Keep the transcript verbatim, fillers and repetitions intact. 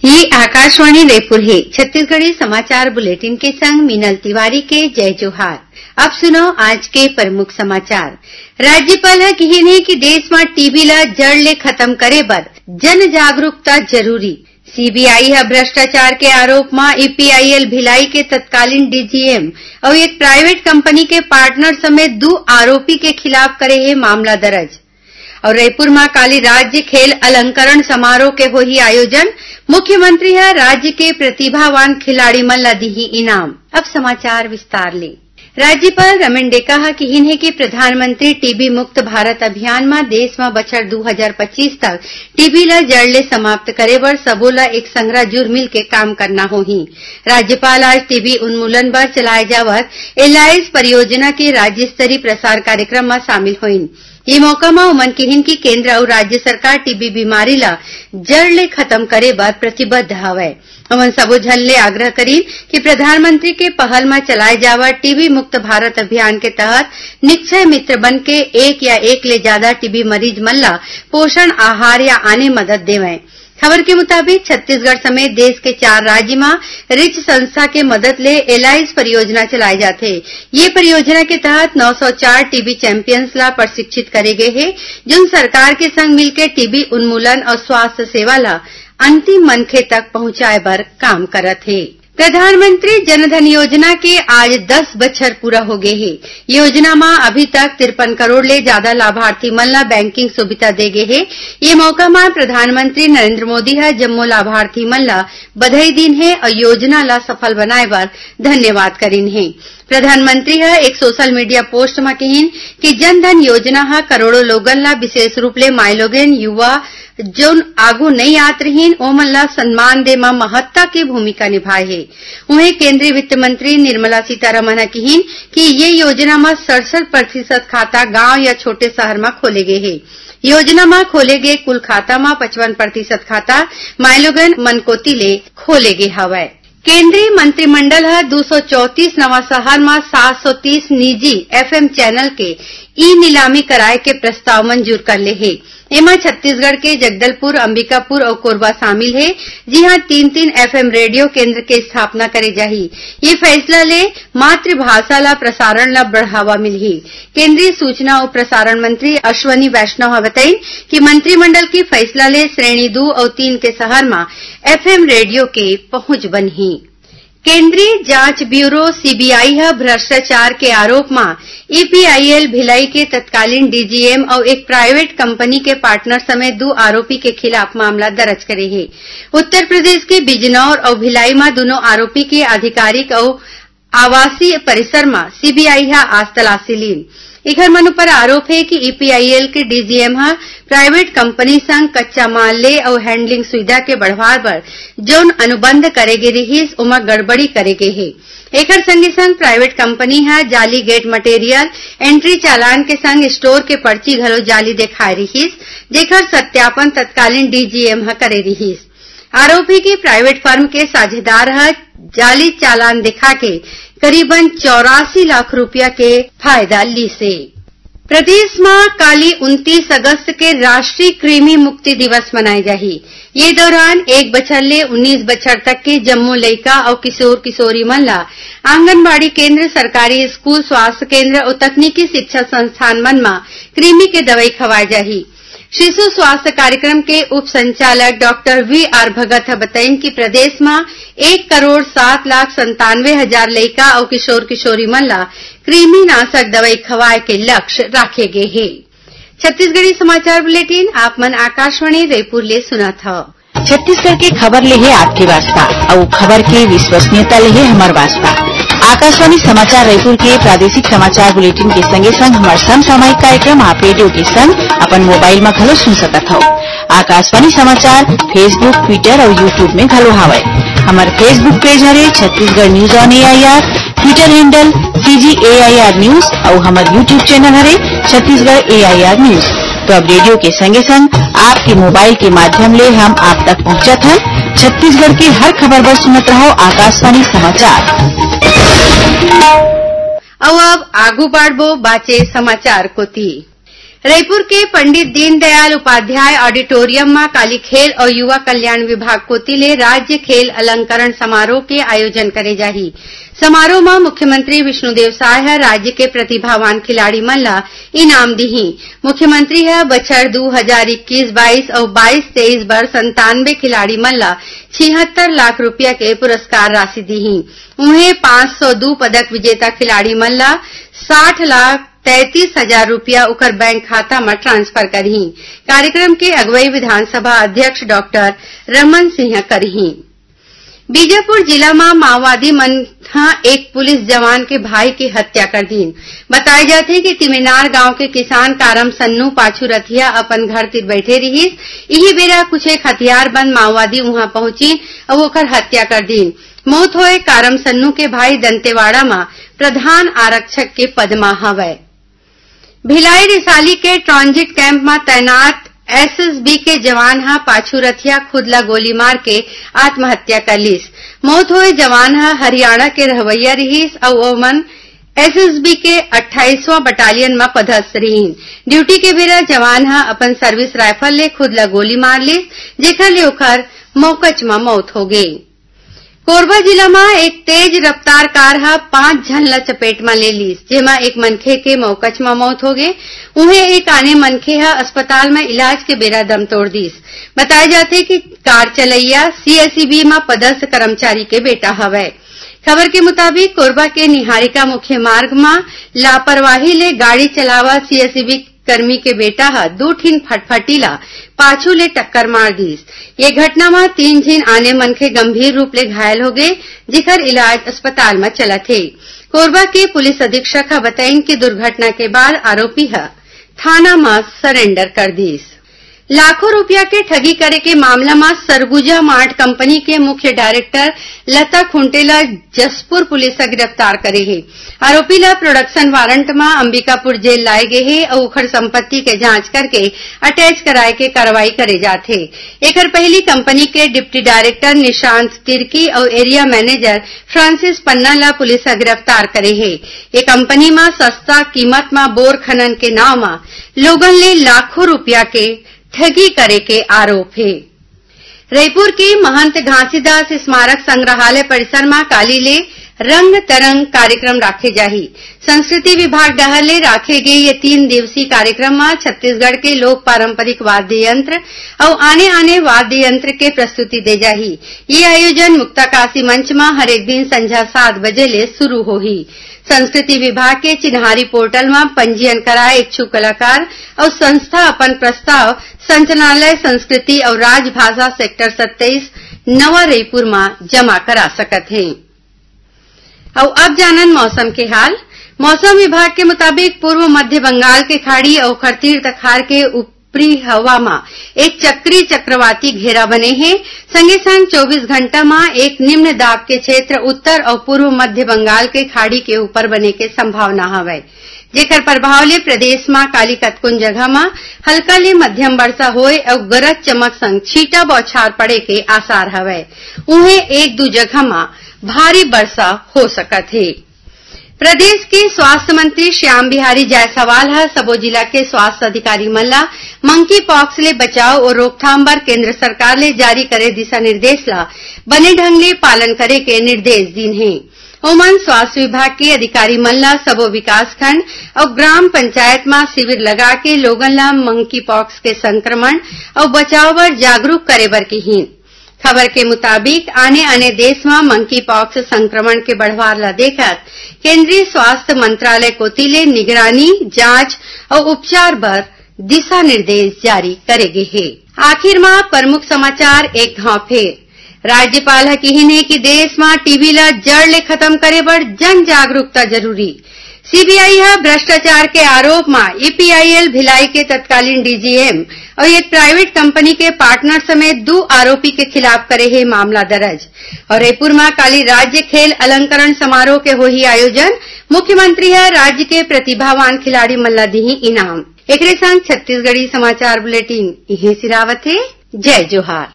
ये आकाशवाणी रायपुर है। छत्तीसगढ़ी समाचार बुलेटिन के संग मीनल तिवारी के जय जोहार। अब सुनो आज के प्रमुख समाचार। राज्यपाल ह कहिन हे कि देश में टीबी ला जड़ ले खत्म करे बर जन जागरूकता जरूरी। सीबीआई ह भ्रष्टाचार के आरोप में ईपीआईएल भिलाई के तत्कालीन डीजीएम और एक प्राइवेट कंपनी के पार्टनर समेत दो आरोपी के खिलाफ करे है मामला दर्ज। और रायपुर में काली राज्य खेल अलंकरण समारोह के होही आयोजन। मुख्यमंत्री है राज्य के प्रतिभावान खिलाड़ी मन ला दिही इनाम। अब समाचार विस्तार ले। राज्यपाल रमन डेका हा कहिन हे कि प्रधानमंत्री टीबी मुक्त भारत अभियान में देश में बछर दो हज़ार पच्चीस तक टीबी ला जड़ ले समाप्त करे बर सबो ला एक संगरा जुर मिल के काम करना होही। राज्यपाल आज टीबी उन्मूलन बर चलाए जावत एलाइस परियोजना के राज्य स्तरीय प्रसार कार्यक्रम में शामिल होइन। ये मौका में उमन कहिन कि केंद्र और राज्य सरकार टीबी बीमारी ला जड़ ले खत्म करे बर प्रतिबद्ध हवय। उमन सबो झन ले आग्रह करीन कि प्रधानमंत्री के पहल में चलाए जावत टीबी मुक्त भारत अभियान के तहत निक्षय मित्र बन के एक या एक ले ज्यादा टीबी मरीज मन ला पोषण आहार या आने मदद देवें। खबर के मुताबिक छत्तीसगढ़ समेत देश के चार राज्य में रिच संस्था के मदद ले एलाइस परियोजना चलाए जाते। ये परियोजना के तहत नौ सौ चार टीबी चैंपियंस ला प्रशिक्षित करे गए हैं, जिन सरकार के संग मिलकर टीबी उन्मूलन और स्वास्थ्य सेवा ला अंतिम मनखे तक पहुंचाए बर काम करत है। प्रधानमंत्री जनधन योजना के आज दस बछर पूरा हो गए है। योजना में अभी तक तिरपन करोड़ ले ज्यादा लाभार्थी मन ला बैंकिंग सुविधा दे गए है। ये मौका में प्रधानमंत्री नरेंद्र मोदी है जम्मो लाभार्थी मन ला बधाई दिन है और योजना ला सफल बनाए बर धन्यवाद करीन है। प्रधानमंत्री है एक सोशल मीडिया पोस्ट में कहिन कि जनधन योजना है करोड़ों लोगन ला विशेष रूप ले माइलोगन युवा जोन आगू नहीं आत रहीन ओमन ला सम्मान दे में महत्ता की भूमिका निभाए है। उन्हें केंद्रीय वित्त मंत्री निर्मला सीतारमण ने कहिन कि ये योजना में सड़सठ प्रतिशत खाता गांव या छोटे शहर में खोले गए है। योजना में खोले गए कुल खाता में पचपन प्रतिशत खाता माइलोगन मनकोती ले खोले गए हवय। केंद्रीय मंत्रिमंडल है दो सौ चौतीस नवा शहर में सात सौ तीस निजी एफएम चैनल के ई नीलामी कराए के प्रस्ताव मंजूर कर ले है। एमा छत्तीसगढ़ के जगदलपुर, अंबिकापुर और कोरबा शामिल है, जी हां तीन तीन एफएम रेडियो केंद्र के स्थापना करे जाही। ये फैसला ले मातृभाषा ला प्रसारण ला बढ़ावा मिलही। केंद्रीय सूचना और प्रसारण मंत्री अश्वनी वैष्णव बताइन कि मंत्रिमंडल की फैसला ले श्रेणी दो और तीन के शहर में एफएम रेडियो के पहुंच बनही। केंद्रीय जांच ब्यूरो सीबीआई है भ्रष्टाचार के आरोप में ईपीआईएल भिलाई के तत्कालीन डीजीएम और एक प्राइवेट कंपनी के पार्टनर समेत दो आरोपी के खिलाफ मामला दर्ज करे है। उत्तर प्रदेश के बिजनौर और भिलाई में दोनों आरोपी के आधिकारिक और आवासीय परिसर में सीबीआई है आज तलाशी ली। इधर मनु पर आरोप है कि ईपीआईएल के डीजीएम है प्राइवेट कंपनी संग कच्चा माल ले और हैंडलिंग सुविधा के बढ़वार पर जौन अनुबंध करे गे रहीस उमा गड़बड़ी करे गे है। एकर संगे संग प्राइवेट कंपनी है जाली गेट मटेरियल एंट्री चालान के संग स्टोर के पर्ची घलो जाली देखाए रहीस, जेकर सत्यापन तत्कालीन डीजीएम है करे रहीस। आरोपी की प्राइवेट फर्म के साझेदार है जाली चालान दिखा के करीबन चौरासी लाख रुपया के फायदा ली से। प्रदेश में काली उनतीस अगस्त के राष्ट्रीय कृमि मुक्ति दिवस मनाए जाही। ये दौरान एक बछर ले उन्नीस बछर तक के जम्मू लइका और किशोर किशोरी मन ला आंगनबाड़ी केंद्र, सरकारी स्कूल, स्वास्थ्य केंद्र और तकनीकी शिक्षा संस्थान मन में कृमि के दवाई खवाए जाही। शिशु स्वास्थ्य कार्यक्रम के उप संचालक डॉक्टर वी आर भगत बताइन कि प्रदेश में एक करोड़ सात लाख संतानवे हजार लइका और किशोर किशोरी मन ला कृमि नाशक दवाई खवाए के लक्ष्य राखे गए है। छत्तीसगढ़ी समाचार बुलेटिन आप मन आकाशवाणी रायपुर ले सुना था। छत्तीसगढ़ के खबर ले है आपकी वास्ता और खबर की विश्वसनीयता ले है हमार वास्ता। आकाशवाणी समाचार रायपुर के प्रादेशिक समाचार बुलेटिन के संगे संग हमार समसामयिक कार्यक्रम आप रेडियो के संग अपन मोबाइल में घलो सुन सकत हो। आकाशवाणी समाचार फेसबुक, ट्विटर और यूट्यूब में घलो हावय। हमार फेसबुक पेज हरे Chhattisgarh news on AIR, Twitter handle CGAIR news और हमार यूट्यूब चैनल हरे छत्तीसगढ़ एआईआर न्यूज। तो अब रेडियो के संगे संग आपके मोबाइल के माध्यम ले हम आप तक पहुंचत हैं। छत्तीसगढ़ की हर खबर पर सुनत रहो आकाशवाणी समाचार। अब आगू बढ़बो बाचे समाचार कोती। रायपुर के पंडित दीनदयाल उपाध्याय ऑडिटोरियम में काली खेल और युवा कल्याण विभाग कोती ले राज्य खेल अलंकरण समारोह के आयोजन करे जाही। समारोह में मुख्यमंत्री विष्णुदेव साय राज्य के प्रतिभावान खिलाड़ी मन ला इनाम दिही। मुख्यमंत्री है बछर दो हजार इक्कीस बाईस और बाईस तेईस बर संतानवे खिलाड़ी मन ला छिहत्तर लाख रुपया के पुरस्कार राशि दिही। उन्हें पांच सौ दो पदक विजेता खिलाड़ी मन ला साठ लाख तैतीस हजार रूपया उकर बैंक खाता में ट्रांसफर करही। कार्यक्रम के अगुवाई विधानसभा अध्यक्ष डॉक्टर रमन सिंह करही। बीजापुर जिला में माओवादी मन एक पुलिस जवान के भाई की हत्या कर दी। बताया जाते है कि तिमेनार गांव के किसान कारम सन्नू पाछू रथिया अपन घर तिर बैठे रही। यही बेरा कुछ एक हथियार बंद माओवादी वहां पहुंची और ओकर हत्या कर दी। मौत होए कारम सन्नू के भाई दंतेवाड़ा में प्रधान आरक्षक के पद में हवय। भिलाई रिसाली के ट्रांजिट कैंप में तैनात एसएसबी के जवान हा पाछू रथिया खुद ला गोली मार के आत्महत्या कर लीस। मौत हुए जवान हा हरियाणा के रहवैया रहीस और ओमन एसएसबी के अट्ठाईसवां बटालियन में पदस्थ रहीन। ड्यूटी के बेरा जवान हा अपन सर्विस राइफल ले खुद ला गोली मार लीस, जेकर ले ओकर मौकच में मौत हो गई। कोरबा जिला में एक तेज रफ्तार कार हा पांच झन ला चपेट में ले लीस, जेमा एक मनखे के मौकच में मौत हो गए। उन्हें एक आने मनखे हा अस्पताल में इलाज के बेरा दम तोड़ दीस। बताया जाते कि कार चलैया सीएसईबी में पदस्थ कर्मचारी के बेटा हवय। खबर के मुताबिक कोरबा के निहारिका मुख्य मार्ग में लापरवाही ले गाड़ी चलावा सीएसईबी कर्मी के बेटा हा दो ठीन फटफटीला पाछू ले टक्कर मार दीस। ये घटना में तीन झीन आने मनखे गंभीर रूप ले घायल हो गए, जिकर इलाज अस्पताल में चला थे। कोरबा के पुलिस अधीक्षक हा बताइन कि दुर्घटना के बाद आरोपी हा थाना में सरेंडर कर दीस। लाखों रुपया के ठगी करे के मामला में सरगुजा मार्ट कंपनी के मुख्य डायरेक्टर लता खुंटेला जसपुर पुलिस गिरफ्तार करे है। आरोपी ला प्रोडक्शन वारंट में अंबिकापुर जेल लाए गए है और उखर संपत्ति के जांच करके अटैच कराए के कार्रवाई करे जाथे। एकर पहली कंपनी के डिप्टी डायरेक्टर निशांत तिर्की और एरिया मैनेजर फ्रांसिस पन्ना ला पुलिस गिरफ्तार करे है। ये कंपनी में सस्ता कीमत में बोर खनन के नाव में लोगन ले लाखों रुपया के ठगी करे के आरोप है। रायपुर के महंत घासीदास स्मारक संग्रहालय परिसर में काली ले रंग तरंग कार्यक्रम राखे जाही। संस्कृति विभाग डहर ले राखे गए ये तीन दिवसीय कार्यक्रम में छत्तीसगढ़ के लोक पारंपरिक वाद्य यंत्र और आने आने वाद्य यंत्र के प्रस्तुति दे जाही। ये आयोजन मुक्ताकाशी मंच में हर एक दिन संध्या सात बजे ले शुरू होही। संस्कृति विभाग के चिन्हारी पोर्टल में पंजीयन कराए इच्छुक कलाकार और संस्था अपन प्रस्ताव संचालनालय संस्कृति और राजभाषा सेक्टर सत्ताईस नवा रायपुर में जमा करा सकत हैं। और अब जानन मौसम के हाल। मौसम विभाग के मुताबिक पूर्व मध्य बंगाल के खाड़ी और खरतीर तखार के ऊपरी हवा में एक चक्री चक्रवाती घेरा बने हैं। संगे संग चौबीस घंटा में एक निम्न दाब के क्षेत्र उत्तर और पूर्व मध्य बंगाल के खाड़ी के ऊपर बने के संभावना हवय, जेकर प्रभाव ले प्रदेश में काली कतकुन जगह में हल्का ले मध्यम वर्षा होए और गरज चमक संग छींटा बौछार पड़े के आसार हवय। उन्हें एक दो जगह में भारी वर्षा हो सकत है। प्रदेश के स्वास्थ्य मंत्री श्याम बिहारी जायसवाल है सबो जिला के स्वास्थ्य अधिकारी मन ला मंकी पॉक्स ले बचाव और रोकथाम बर केंद्र सरकार ले जारी करे दिशा निर्देश ला बने ढंग ले पालन करे के निर्देश दीन है। ओमन स्वास्थ्य विभाग के अधिकारी मन ला सबो विकास खंड और ग्राम पंचायत में शिविर लगा के लोगन ला मंकी पॉक्स के संक्रमण और बचाव बर जागरूक करे बर की। खबर के मुताबिक आने आने देश में मंकी पॉक्स संक्रमण के बढ़वार ला देखत केंद्रीय स्वास्थ्य मंत्रालय कोती ले निगरानी, जांच और उपचार पर दिशा निर्देश जारी करे गए है। आखिर में प्रमुख समाचार एक घाव फेर। राज्यपाल ह कहिने कि देश में टीबी ला जड़ ले खत्म करे बर जन जागरूकता जरूरी। सीबीआई है भ्रष्टाचार के आरोप में ईपीआईएल भिलाई के तत्कालीन डीजीएम और एक प्राइवेट कंपनी के पार्टनर समेत दो आरोपी के खिलाफ करे है मामला दर्ज। और रायपुर में काली राज्य खेल अलंकरण समारोह के होही आयोजन। मुख्यमंत्री है राज्य के प्रतिभावान खिलाड़ी मल्ला दी इनाम। एकरे संग छत्तीसगढ़ी समाचार बुलेटिन इहे सिरावत है। जय जोहार।